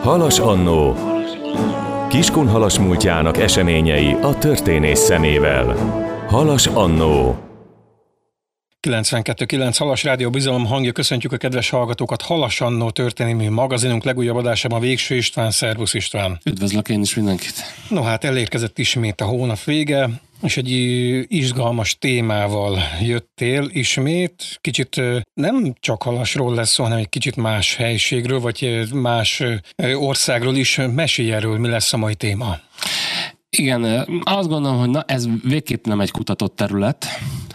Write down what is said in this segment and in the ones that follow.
Halas annó. Kiskunhalas múltjának eseményei a történész szemével. Halas annó. 92.9 Halas Rádió Bizalom hangja, köszöntjük a kedves hallgatókat. Halas annó történelmi magazinunk legújabb adásában Végső István. Szervusz István! Üdvözlök én is mindenkit! No hát elérkezett ismét a hónap vége, és egy izgalmas témával jöttél ismét. Kicsit nem csak Halasról lesz szó, hanem egy kicsit más helységről, vagy más országról is. Mesélj erről, mi lesz a mai téma? Igen, azt gondolom, hogy ez végképp nem egy kutatott terület,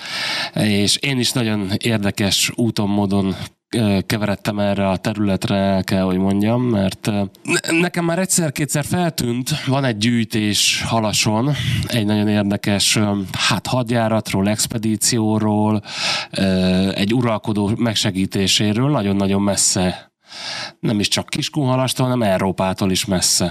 és én is nagyon érdekes úton, módon keveredtem erre a területre, kell, hogy mondjam, mert nekem már egyszer-kétszer feltűnt, van egy gyűjtés Halason, egy nagyon érdekes hadjáratról, expedícióról, egy uralkodó megsegítéséről, nagyon-nagyon messze, nem is csak Kiskunhalastól, hanem Európától is messze.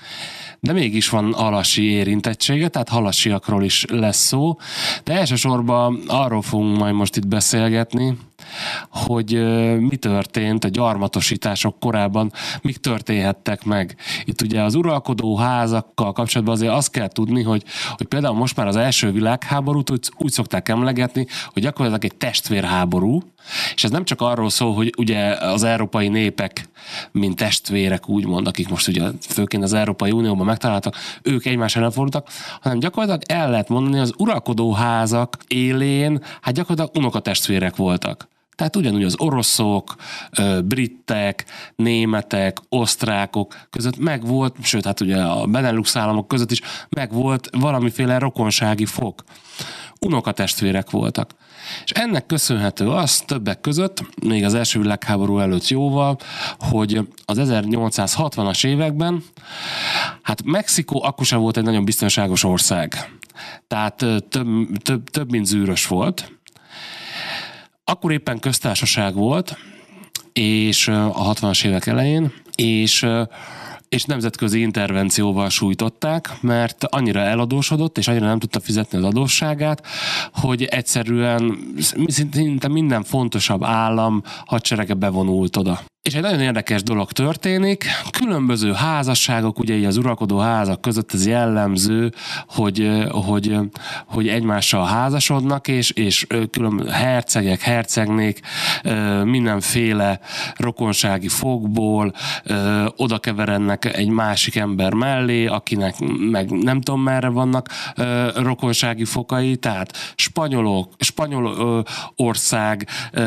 De mégis van halasi érintettsége, tehát halasiakról is lesz szó. De elsősorban arról fogunk majd most itt beszélgetni, hogy mi történt a gyarmatosítások korában, mik történhettek meg. Itt ugye az uralkodó házakkal kapcsolatban azért azt kell tudni, hogy például most már az első világháborút úgy szokták emlegetni, hogy gyakorlatilag egy testvérháború, és ez nem csak arról szól, hogy ugye az európai népek, mint testvérek úgymond, akik most ugye főként az Európai Unióban megtaláltak, ők egymás ellen fordultak, hanem gyakorlatilag el lehet mondani, hogy az uralkodó házak élén, hát gyakorlatilag unokatestvérek voltak. Tehát ugyanúgy az oroszok, britek, németek, osztrákok között megvolt, sőt, hát ugye a Benelux államok között is megvolt valamiféle rokonsági fok. Unokatestvérek voltak. És ennek köszönhető az többek között, még az első világháború előtt jóval, hogy az 1860-as években, hát Mexikó akkor sem volt egy nagyon biztonságos ország. Tehát több mint zűrös volt. Akkor éppen köztársaság volt, és a 60-as évek elején, és nemzetközi intervencióval sújtották, mert annyira eladósodott, és annyira nem tudta fizetni az adósságát, hogy egyszerűen szinte minden fontosabb állam hadserege bevonult oda. És egy nagyon érdekes dolog történik, különböző házasságok, ugye így az uralkodó házak között ez jellemző, hogy egymással házasodnak, és különböző hercegek, hercegnék mindenféle rokonsági fogból oda keverednek egy másik ember mellé, akinek meg nem tudom merre vannak rokonsági fokai, tehát spanyol ország,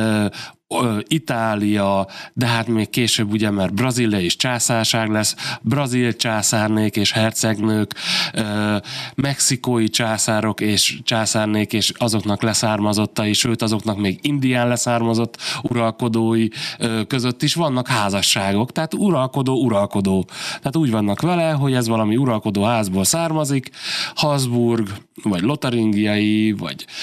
Itália, de hát még később ugye, mert Brazília is császárság lesz, brazil császárnék és hercegnők, mexikói császárok és császárnék és azoknak leszármazottai, sőt azoknak még indián leszármazott uralkodói között is vannak házasságok, tehát uralkodó. Tehát úgy vannak vele, hogy ez valami uralkodó házból származik, Habsburg, vagy lotaringiai,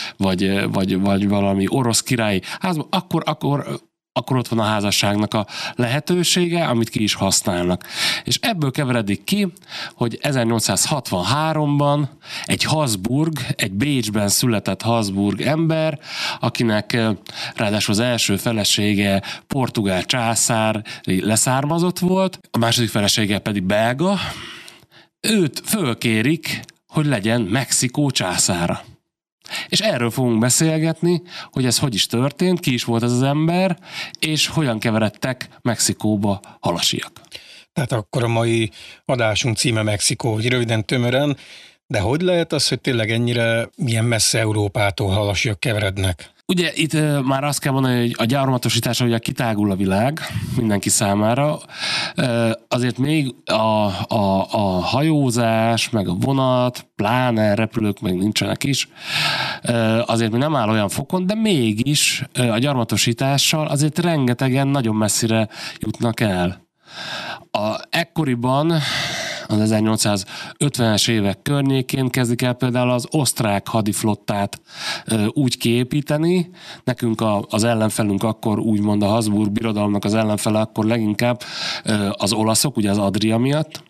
vagy valami orosz királyi házból, akkor ott van a házasságnak a lehetősége, amit ki is használnak. És ebből keveredik ki, hogy 1863-ban egy Habsburg, egy Bécsben született Habsburg ember, akinek ráadásul az első felesége portugál császár leszármazott volt, a második felesége pedig belga, őt fölkérik, hogy legyen Mexikó császára. És erről fogunk beszélgetni, hogy ez hogy is történt, ki is volt ez az ember, és hogyan keveredtek Mexikóba halasiak. Tehát akkor a mai adásunk címe Mexikó, hogy röviden, tömören, de hogy lehet az, hogy tényleg ennyire milyen messze Európától halasiak keverednek? Ugye itt már azt kell mondani, hogy a gyarmatosításra ugye kitágul a világ mindenki számára, azért még a hajózás, meg a vonat, pláne repülők meg nincsenek is, azért még nem áll olyan fokon, de mégis a gyarmatosítással azért rengetegen nagyon messzire jutnak el. Ekkoriban, az 1850-es évek környékén kezdik el például az osztrák hadiflottát úgy kiépíteni. Nekünk az ellenfelünk akkor úgymond a Habsburg birodalomnak az ellenfele akkor leginkább az olaszok, ugye az Adria miatt.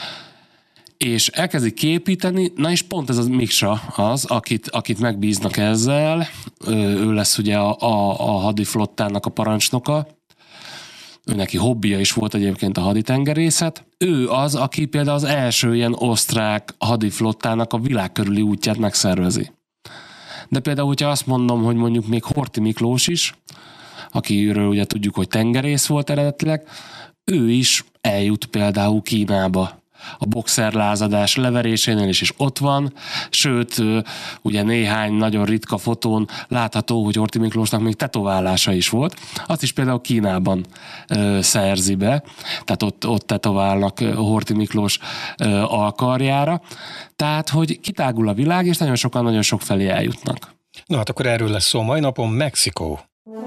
És elkezdik kiépíteni, na és pont ez az Miksa az, akit megbíznak ezzel, ő lesz ugye a hadiflottának a parancsnoka, ő neki hobbija is volt egyébként a haditengerészet. Ő az, aki például az első ilyen osztrák hadiflottának a világkörüli útját megszervezi. De például, hogyha azt mondom, hogy mondjuk még Horthy Miklós is, akiről ugye tudjuk, hogy tengerész volt eredetileg, ő is eljut például Kínába. A boxerlázadás leverésénél is ott van, sőt, ugye néhány nagyon ritka fotón látható, hogy Horthy Miklósnak még tetoválása is volt. Azt is például Kínában szerzi be, tehát ott tetoválnak Horthy Miklós alkarjára. Tehát, hogy kitágul a világ, és nagyon sokan nagyon sok felé eljutnak. Na hát akkor erről lesz szó mai napon, Mexikó.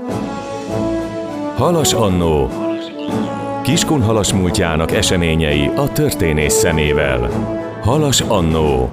Halas Annó. Kiskunhalas múltjának eseményei a történész szemével. Halas Annó.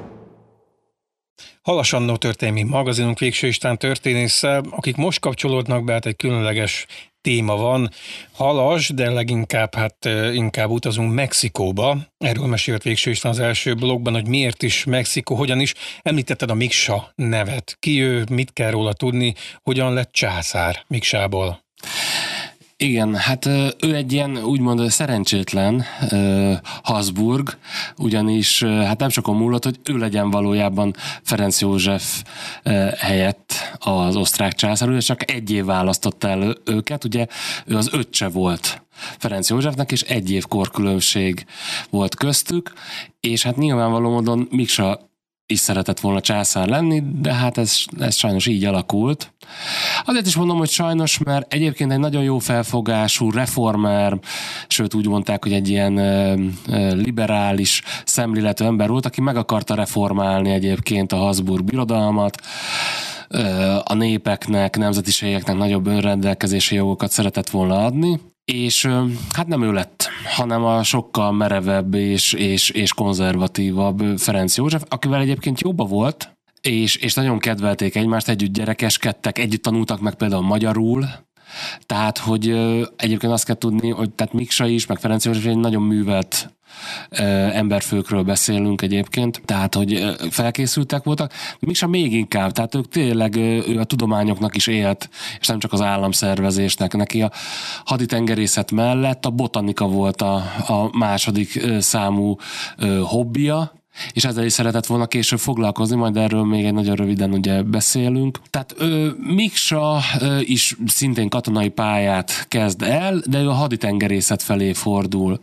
Halas Annó történelmi magazinunk végső István történésszel, akik most kapcsolódnak be, hát egy különleges téma van. Halas, de leginkább inkább utazunk Mexikóba. Erről mesélt végső István az első blogban, hogy miért is Mexikó, hogyan is. Említetted a Miksa nevet. Ki ő, mit kell róla tudni, hogyan lett császár Miksából? Igen, hát ő egy ilyen úgymond szerencsétlen Habsburg, ugyanis hát nem sokan múlott, hogy ő legyen valójában Ferenc József helyett az osztrák császár, és csak egy év választotta el őket, ugye ő az öccse volt Ferenc Józsefnek, és egy év korkülönbség volt köztük, és hát nyilvánvaló módon Miksa is szeretett volna császár lenni, de hát ez sajnos így alakult. Azért is mondom, hogy sajnos, mert egyébként egy nagyon jó felfogású reformer, sőt úgy mondták, hogy egy ilyen liberális szemléletű ember volt, aki meg akarta reformálni egyébként a Habsburg birodalmat, a népeknek, nemzetiségeknek nagyobb önrendelkezési jogokat szeretett volna adni, és hát nem ő lett, hanem a sokkal merevebb és konzervatívabb Ferenc József, akivel egyébként jóba volt, és nagyon kedvelték egymást, együtt gyerekeskedtek, együtt tanultak meg például magyarul, tehát, hogy egyébként azt kell tudni, hogy tehát Miksa is, meg Ferenc József egy nagyon művelt emberfőkről beszélünk egyébként, tehát, hogy felkészültek voltak. Miksa még inkább, tehát ők tényleg ő a tudományoknak is élt, és nem csak az államszervezésnek. Neki a haditengerészet mellett a botanika volt a második számú hobbija, és ezzel is szeretett volna később foglalkozni, majd erről még egy nagyon röviden ugye beszélünk. Tehát Miksa is szintén katonai pályát kezd el, de ő a haditengerészet felé fordul.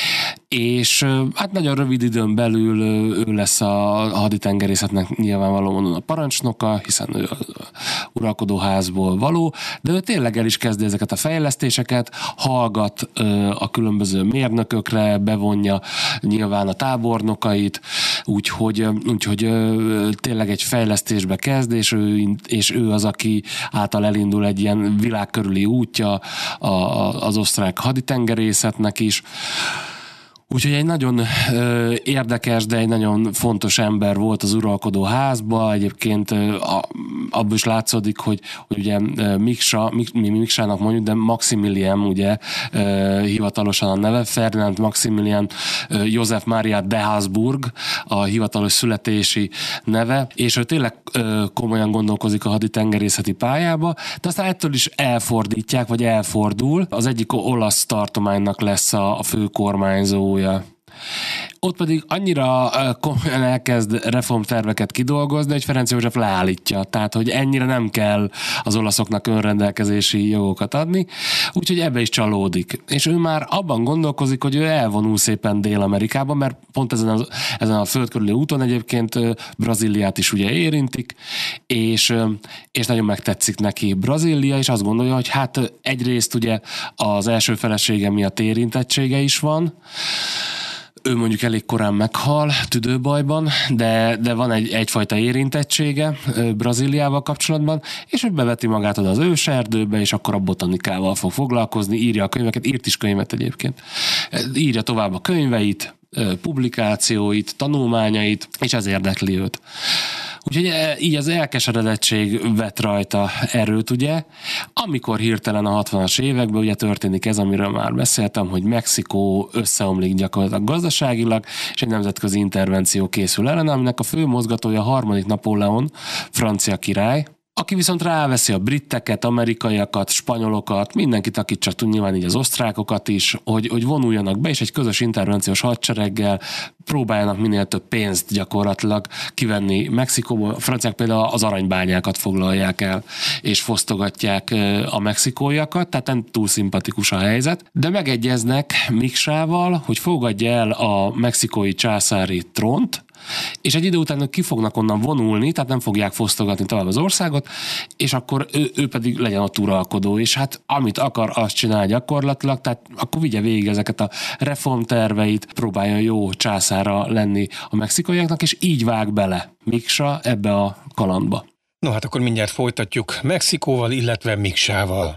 És hát nagyon rövid időn belül ő lesz a haditengerészetnek nyilvánvalóan a parancsnoka, hiszen ő uralkodóházból való, de ő tényleg el is kezdi ezeket a fejlesztéseket, hallgat a különböző mérnökökre, bevonja nyilván a tábornokait, úgyhogy tényleg egy fejlesztésbe kezd, és ő az, aki által elindul egy ilyen világkörüli útja az osztrák haditengerészetnek is. Úgyhogy egy nagyon érdekes, de egy nagyon fontos ember volt az uralkodó házba. Egyébként abból is látszódik, hogy ugye mi Miksának mondjuk, de Maximilian ugye hivatalosan a neve, Ferdinand Maximilian József Mária de Habsburg a hivatalos születési neve, és ő tényleg komolyan gondolkozik a haditengerészeti pályába, de aztán ettől is elfordítják, vagy elfordul. Az egyik olasz tartománynak lesz a fő kormányzója. Ott pedig annyira komolyan elkezd reformterveket kidolgozni, hogy Ferenc József leállítja. Tehát, hogy ennyire nem kell az olaszoknak önrendelkezési jogokat adni, úgyhogy ebbe is csalódik. És ő már abban gondolkozik, hogy ő elvonul szépen Dél-Amerikába, mert pont ezen a földkörüli úton egyébként Brazíliát is ugye érintik, és nagyon megtetszik neki Brazília, és azt gondolja, hogy hát egyrészt ugye az első felesége miatt érintettsége is van, ő mondjuk elég korán meghal tüdőbajban, de van egyfajta érintettsége Brazíliával kapcsolatban, és ő beveti magát oda az őserdőbe, és akkor a botanikával fog foglalkozni, írja a könyveket, írt is könyvet egyébként. Írja tovább a könyveit, publikációit, tanulmányait, és ez érdekli őt. Úgyhogy így az elkeseredettség vett rajta erőt, ugye. Amikor hirtelen a 60-as években ugye történik ez, amiről már beszéltem, hogy Mexikó összeomlik gyakorlatilag gazdaságilag, és egy nemzetközi intervenció készül ellen, aminek a fő mozgatója a harmadik Napóleon, francia király, Aki viszont ráveszi a britteket, amerikaiakat, spanyolokat, mindenkit, akit csak tud, nyilván így az osztrákokat is, hogy vonuljanak be, és egy közös intervenciós hadsereggel próbáljanak minél több pénzt gyakorlatilag kivenni Mexikóból. A franciák például az aranybányákat foglalják el, és fosztogatják a mexikóiakat, tehát nem túl szimpatikus a helyzet. De megegyeznek Miksával, hogy fogadja el a mexikói császári trónt, és egy idő után ők ki fognak onnan vonulni, tehát nem fogják fosztogatni tovább az országot, és akkor ő pedig legyen ott uralkodó, és hát amit akar, azt csinál gyakorlatilag, tehát akkor vigye végig ezeket a reformterveit, próbáljon jó császára lenni a mexikaiaknak, és így vág bele Miksa ebbe a kalandba. No hát akkor mindjárt folytatjuk Mexikóval, illetve Miksával.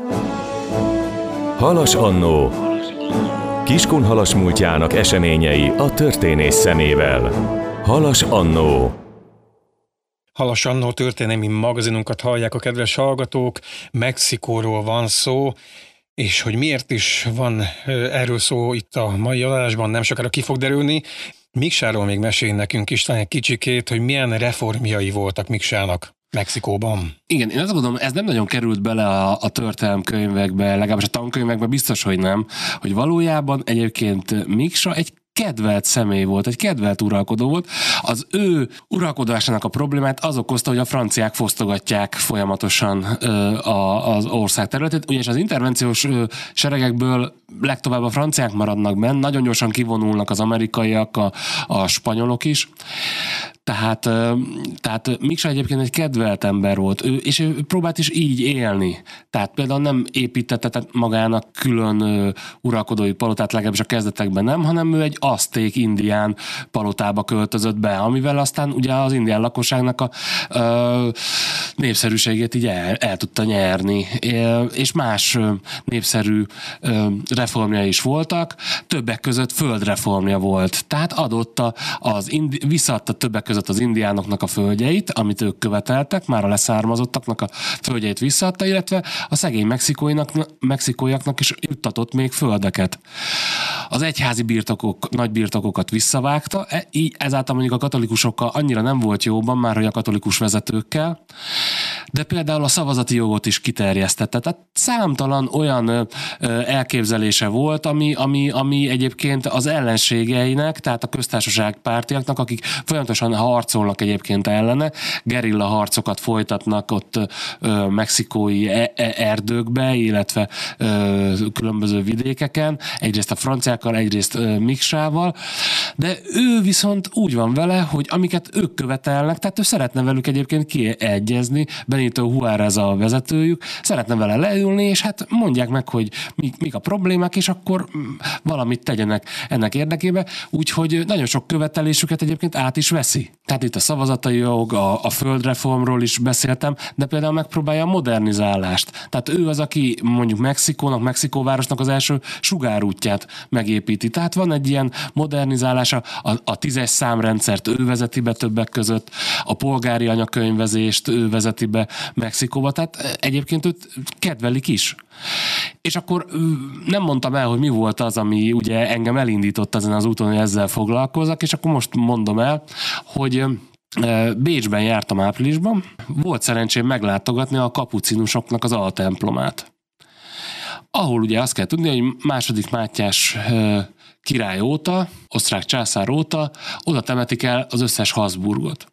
Halas Annó. Kiskun Halas múltjának eseményei a történész szemével. Halas Annó. Halas Annó történelmi magazinunkat hallják a kedves hallgatók, Mexikóról van szó, és hogy miért is van erről szó itt a mai adásban, nem sokára ki fog derülni. Miksáról még mesél nekünk István egy kicsikét, hogy milyen reformjai voltak Miksának Mexikóban. Igen, én azt gondolom, ez nem nagyon került bele a történelemkönyvekbe, legalábbis a tankönyvekbe biztos, hogy nem, hogy valójában egyébként Miksa egy kedvelt személy volt, egy kedvelt uralkodó volt. Az ő uralkodásának a problémát az okozta, hogy a franciák fosztogatják folyamatosan az ország területét, ugyanis az intervenciós seregekből legtovább a franciák maradnak benne, nagyon gyorsan kivonulnak az amerikaiak, a spanyolok is. Tehát Miksa egyébként egy kedvelt ember volt, és ő próbált is így élni. Tehát például nem építette magának külön uralkodói palotát, legalábbis a kezdetekben nem, hanem ő egy azték indián palotába költözött be, amivel aztán ugye az indián lakosságnak a népszerűségét így el tudta nyerni. És más népszerű reformja is voltak, többek között földreformja volt. Tehát adotta visszaadta többek között az indiánoknak a földjeit, amit ők követeltek, már a leszármazottaknak a földjeit visszaadta, illetve a szegény mexikóiaknak is juttatott még földeket. Az egyházi nagy birtokokat visszavágta, így ezáltal mondjuk a katolikusokkal annyira nem volt jóban, már hogy a katolikus vezetőkkel, de például a szavazati jogot is kiterjesztette. Tehát számtalan olyan elképzelése volt, ami egyébként az ellenségeinek, tehát a köztársaság pártiaknak, akik folyamatosan harcolnak egyébként ellene, gerilla harcokat folytatnak ott mexikói erdőkbe, illetve különböző vidékeken, egyrészt a franciákkal, egyrészt Miksával, de ő viszont úgy van vele, hogy amiket ők követelnek, tehát ő szeretne velük egyébként kiegyezni, Benito Juárez a vezetőjük, szeretne vele leülni, és hát mondják meg, hogy mik a problémák, és akkor valamit tegyenek ennek érdekében, úgyhogy nagyon sok követelésüket egyébként át is veszi. Tehát itt a szavazatai jog, a földreformról is beszéltem, de például megpróbálja a modernizálást. Tehát ő az, aki mondjuk Mexikóvárosnak az első sugárútját megépíti. Tehát van egy ilyen modernizálása, a 10-es számrendszert ő vezeti be többek között, a polgári anyakönyvezést ő vezeti be Mexikóba, tehát egyébként őt kedvelik is. És akkor nem mondtam el, hogy mi volt az, ami ugye engem elindított ezen az úton, hogy ezzel foglalkozzak, és akkor most mondom el, hogy Bécsben jártam áprilisban, volt szerencsém meglátogatni a kapucinusoknak az altemplomát. Ahol ugye azt kell tudni, hogy II. Mátyás király óta, osztrák császár óta oda temetik el az összes Habsburgot.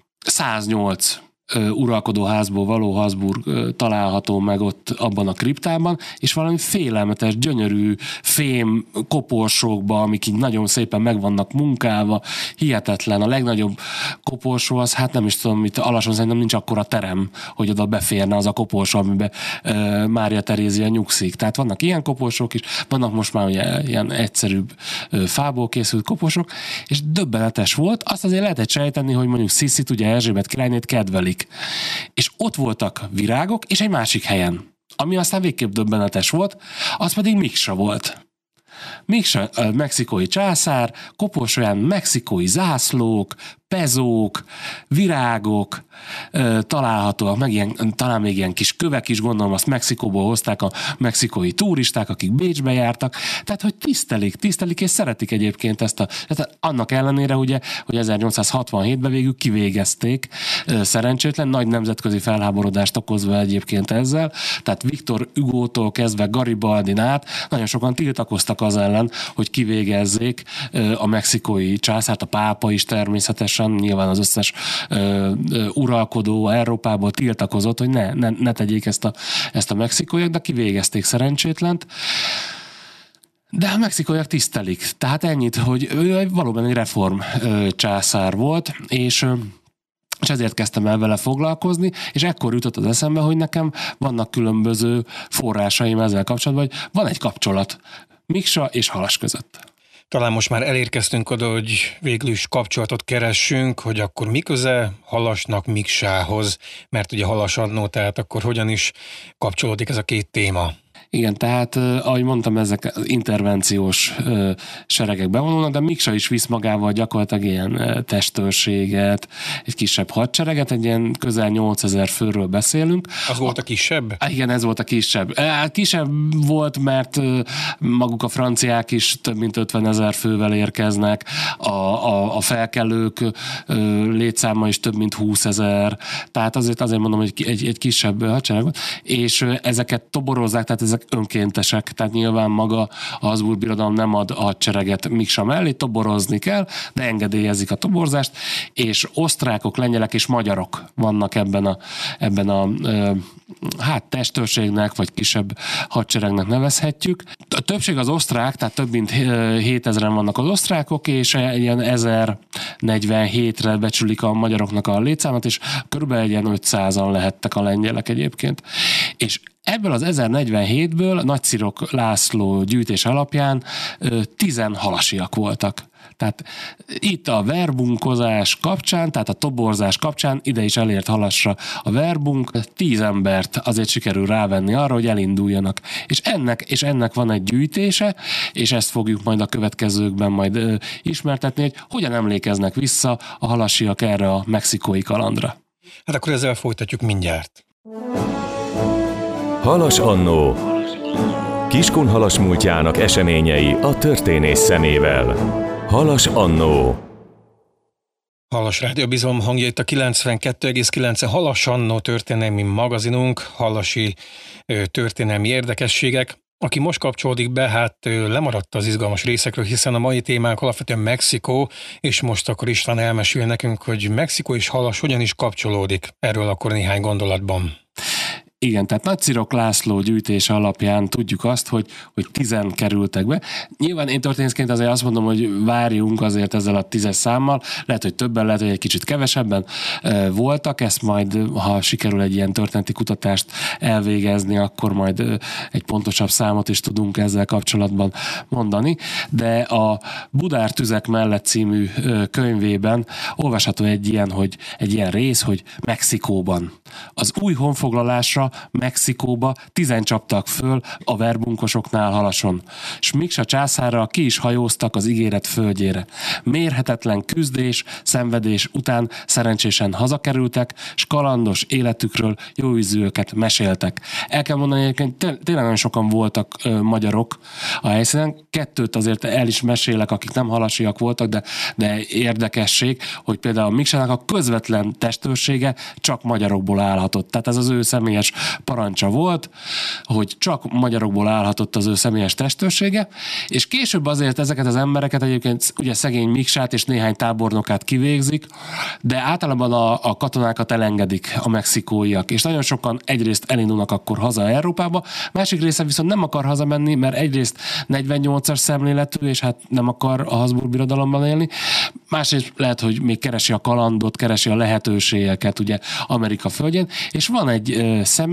108 uralkodóházból való Habsburg található meg ott abban a kriptában, és valami félelmetes, gyönyörű fém koporsókba, amik így nagyon szépen meg vannak munkálva, hihetetlen. A legnagyobb koporsó az, hát nem is tudom, mit Alason szerintem nincs akkora terem, hogy oda beférne az a koporsó, amiben Mária Terézia nyugszik. Tehát vannak ilyen koporsók is, vannak most már ugye ilyen egyszerűbb fából készült koporsók, és döbbenetes volt. Azt azért lehetett sejteni, hogy mondjuk Sziszit, ugye Erzsébet királynét kedvelik. És ott voltak virágok, és egy másik helyen. Ami aztán végképp döbbenetes volt, az pedig Miksa volt. Miksa, mexikói császár, koporsóján mexikói zászlók, pezók, virágok találhatóak, meg talán még ilyen kis kövek is, gondolom azt Mexikóból hozták a mexikói turisták, akik Bécsbe jártak, tehát hogy tisztelik és szeretik egyébként ezt tehát annak ellenére ugye, hogy 1867-ben végül kivégezték, szerencsétlen, nagy nemzetközi felháborodást okozva egyébként ezzel, tehát Victor Hugótól kezdve Garibaldin át nagyon sokan tiltakoztak az ellen, hogy kivégezzék a mexikói császárt, a pápa is természetesen, nyilván az összes uralkodó Európából tiltakozott, hogy ne tegyék ezt a mexikóiak, de kivégezték szerencsétlent. De a mexikóiak tisztelik. Tehát ennyit, hogy ő valóban egy reform császár volt, és ezért kezdtem el vele foglalkozni, és ekkor jutott az eszembe, hogy nekem vannak különböző forrásaim ezzel kapcsolatban, hogy van egy kapcsolat Miksa és Halas között. Talán most már elérkeztünk oda, hogy végül is kapcsolatot keressünk, hogy akkor mi köze Halasnak Miksához, mert ugye Halas annó, tehát akkor hogyan is kapcsolódik ez a két téma? Igen, tehát ahogy mondtam, ezek intervenciós seregek bevonulnak, de Miksa is visz magával gyakorlatilag ilyen testőrséget, egy kisebb hadsereget, egy ilyen közel 8000 főről beszélünk. Az volt a kisebb? Igen, ez volt a kisebb. Kisebb volt, mert maguk a franciák is több mint 50 000 fővel érkeznek, a felkelők létszáma is több mint 20 000, tehát azért mondom, hogy egy kisebb hadsereg volt, és ezeket toborozzák, tehát ezek önkéntesek, tehát nyilván maga a Habsburg Birodalom nem ad hadsereget Miksa mellé, toborozni kell, de engedélyezik a toborzást, és osztrákok, lengyelek és magyarok vannak ebben a testőrségnek, vagy kisebb hadseregnek nevezhetjük. A többség az osztrák, tehát több mint 7000-en vannak az osztrákok, és ilyen 1047-re becsülik a magyaroknak a létszámot, és körülbelül ilyen 500-an lehettek a lengyelek egyébként. És ebből az 1047-ből Nagyszirok László gyűjtés alapján 10 halasiak voltak. Tehát itt a verbunkozás kapcsán, tehát a toborzás kapcsán ide is elért Halasra a verbunk, 10 embert azért sikerül rávenni arra, hogy elinduljanak. És ennek van egy gyűjtése, és ezt fogjuk majd a következőkben majd ismertetni, hogy hogyan emlékeznek vissza a halasiak erre a mexikói kalandra. Hát akkor ezzel folytatjuk mindjárt. Halas annó. Kiskun Halas múltjának eseményei a történész szemével. Halas annó. Halas Rádió Bizalom hangja itt a 92,9 Halas annó történelmi magazinunk, halasi történelmi érdekességek. Aki most kapcsolódik be, hát lemaradt az izgalmas részekről, hiszen a mai témánk alapvetően Mexikó, és most akkor István elmesél nekünk, hogy Mexikó és Halas hogyan is kapcsolódik. Erről akkor néhány gondolatban. Igen, tehát Nagyszirok László gyűjtése alapján tudjuk azt, hogy 10 kerültek be. Nyilván én történészként azért azt mondom, hogy várjunk azért ezzel a 10-es számmal, lehet, hogy többen, lehet, hogy egy kicsit kevesebben voltak, ezt majd, ha sikerül egy ilyen történeti kutatást elvégezni, akkor majd egy pontosabb számot is tudunk ezzel kapcsolatban mondani, de a Budár tüzek mellett című könyvében olvasható egy ilyen rész, hogy Mexikóban. Az új honfoglalásra Mexikóba 10 csaptak föl a verbunkosoknál Halason, s Miksa császárral ki is hajóztak az ígéret földjére. Mérhetetlen küzdés, szenvedés után szerencsésen hazakerültek, s kalandos életükről jóüzőket meséltek. El kell mondani, hogy tényleg nagyon sokan voltak magyarok a helyszínen. 2 azért el is mesélek, akik nem halasiak voltak, de érdekesség, hogy például a Miksának a közvetlen testőrsége csak magyarokból állhatott. Tehát ez az ő személyes parancsa volt, hogy csak magyarokból állhatott az ő személyes testőrsége, és később azért ezeket az embereket egyébként ugye szegény Miksát és néhány tábornokát kivégzik, de általában a katonákat elengedik a mexikóiak, és nagyon sokan egyrészt elindulnak akkor haza Európába, másik része viszont nem akar hazamenni, mert egyrészt 48-as szemléletű, és hát nem akar a Habsburg Birodalomban élni, másrészt lehet, hogy még keresi a kalandot, keresi a lehetőségeket ugye Amerika földjén, és van egy személy,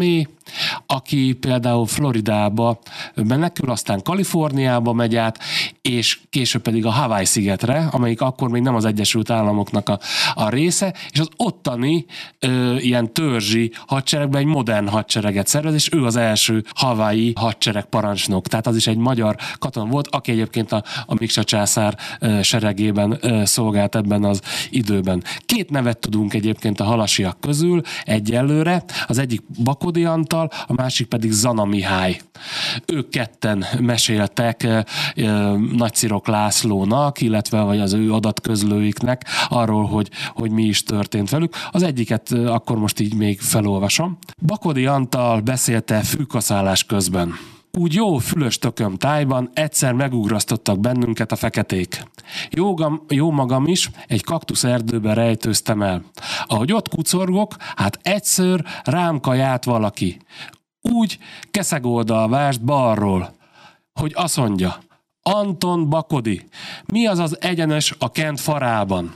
aki például Floridába menekül, aztán Kaliforniába megy át, és később pedig a Hawaii-szigetre, amelyik akkor még nem az Egyesült Államoknak a része, és az ottani ilyen törzsi hadseregben egy modern hadsereget szervez, és ő az első Hawaii hadsereg parancsnok. Tehát az is egy magyar katona volt, aki egyébként a Miksa császár seregében szolgált ebben az időben. 2 nevet tudunk egyébként a halasiak közül egyelőre, az egyik Bakodi Antal, a másik pedig Zana Mihály. Ők ketten meséltek Nagyszirok Lászlónak, illetve vagy az ő adatközlőiknek arról, hogy mi is történt velük. Az egyiket akkor most így még felolvasom. Bakodi Antal beszélte fűkaszállás közben. Úgy jó fülös tököm tájban egyszer megugrasztottak bennünket a feketék. Jó magam is egy kaktuszerdőbe rejtőztem el. Ahogy ott kucorgok, hát egyszer rám kajált valaki. Úgy keszegoldalvást balról, hogy azt mondja, Anton Bakodi, mi az az egyenes a Kent farában?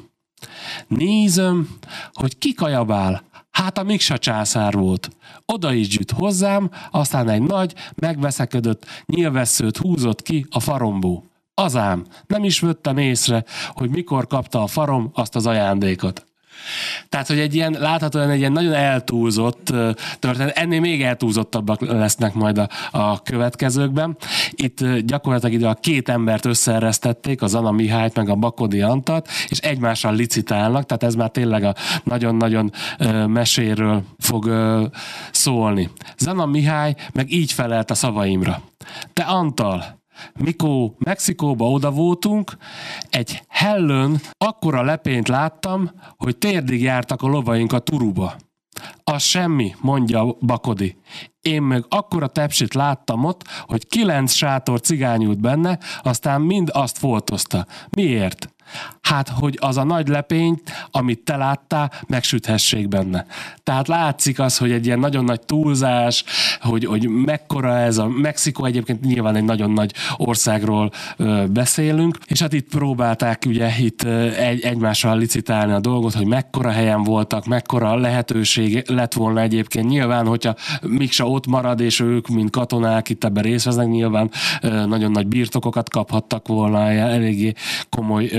Nézem, hogy ki kajabál. Hát a Miksa császár volt. Oda is gyűjt hozzám, aztán egy nagy, megveszeködött nyilvesszőt húzott ki a faromból. Azám, nem is vettem észre, hogy mikor kapta a farom azt az ajándékot. Tehát, hogy egy ilyen, láthatóan egy ilyen nagyon eltúlzott történet, ennél még eltúlzottabbak lesznek majd a következőkben. Itt gyakorlatilag ide a 2 embert összeeresztették, a Zana Mihályt meg a Bakodi Antalt, és egymással licitálnak, tehát ez már tényleg a nagyon-nagyon meséről fog szólni. Zana Mihály meg így felelt a szavaimra. Te Antal, mikor Mexikóba oda voltunk, egy hellőn akkora lepényt láttam, hogy térdig jártak a lovaink a turuba. Az semmi, mondja Bakodi. Én meg akkora tepsit láttam ott, hogy 9 sátor cigány ült benne, aztán mind azt foltozta. Miért? Hát, hogy az a nagy lepényt, amit te láttál, megsüthessék benne. Tehát látszik az, hogy egy ilyen nagyon nagy túlzás, hogy mekkora ez a Mexikó, egyébként nyilván egy nagyon nagy országról beszélünk, és hát itt próbálták ugye itt egymással licitálni a dolgot, hogy mekkora helyen voltak, mekkora lehetőség lett volna egyébként. Nyilván, hogyha Miksa ott marad, és ők, mint katonák itt ebben részt vesznek, nyilván nagyon nagy birtokokat kaphattak volna, eléggé komoly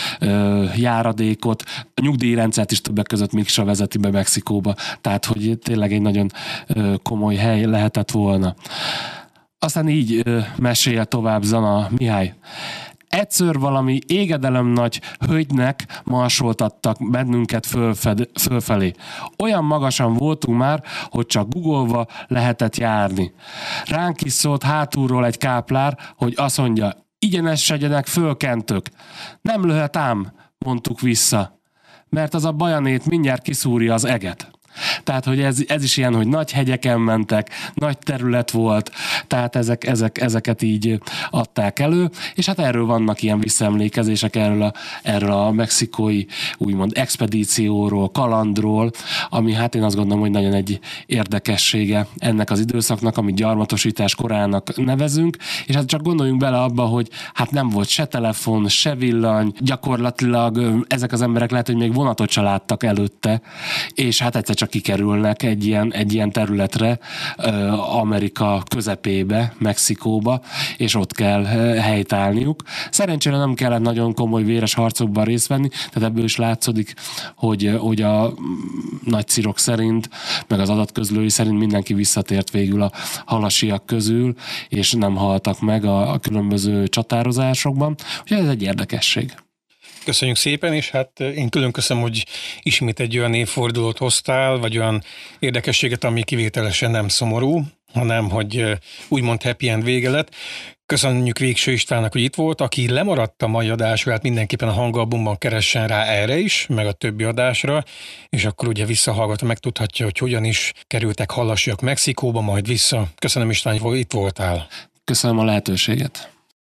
járadékot, a nyugdíjrendszert is többek között Miksa vezeti be Mexikóba, tehát hogy tényleg egy nagyon komoly hely lehetett volna. Aztán így mesél tovább Zana Mihály. Egyszer valami égedelem nagy hölgynek marsoltattak bennünket fölfelé. Olyan magasan voltunk már, hogy csak guggolva lehetett járni. Ránk is szólt hátulról egy káplár, hogy azt mondja, igyenessedjenek fölkentök. Nem löhet ám, mondtuk vissza, mert az a bajanét mindjárt kiszúrja az eget. Tehát, hogy ez is ilyen, hogy nagy hegyeken mentek, nagy terület volt, tehát ezeket így adták elő, és hát erről vannak ilyen visszaemlékezések erről a mexikói úgymond expedícióról, kalandról, ami hát én azt gondolom, hogy nagyon egy érdekessége ennek az időszaknak, amit gyarmatosítás korának nevezünk, és hát csak gondoljunk bele abba, hogy hát nem volt se telefon, se villany, gyakorlatilag ezek az emberek lehet, hogy még vonatot se láttak előtte, és hát egyszer csak kikerülnek egy ilyen területre, Amerika közepébe, Mexikóba, és ott kell helytállniuk. Szerencsére nem kellett nagyon komoly véres harcokban részt venni, tehát ebből is látszódik, hogy a Nagyszirok szerint, meg az adatközlői szerint mindenki visszatért végül a halasiak közül, és nem haltak meg a különböző csatározásokban. Úgyhogy ez egy érdekesség. Köszönjük szépen, és hát én külön köszönöm, hogy ismét egy olyan évfordulót hoztál, vagy olyan érdekességet, ami kivételesen nem szomorú, hanem hogy úgymond happy end vége lett. Köszönjük Végső Istvánnak, hogy itt volt. Aki lemaradt a mai adásra, hát mindenképpen a hangalbumban keressen rá erre is, meg a többi adásra, és akkor ugye visszahallgatva megtudhatja, hogy hogyan is kerültek halasiak Mexikóba, majd vissza. Köszönöm István, hogy itt voltál. Köszönöm a lehetőséget.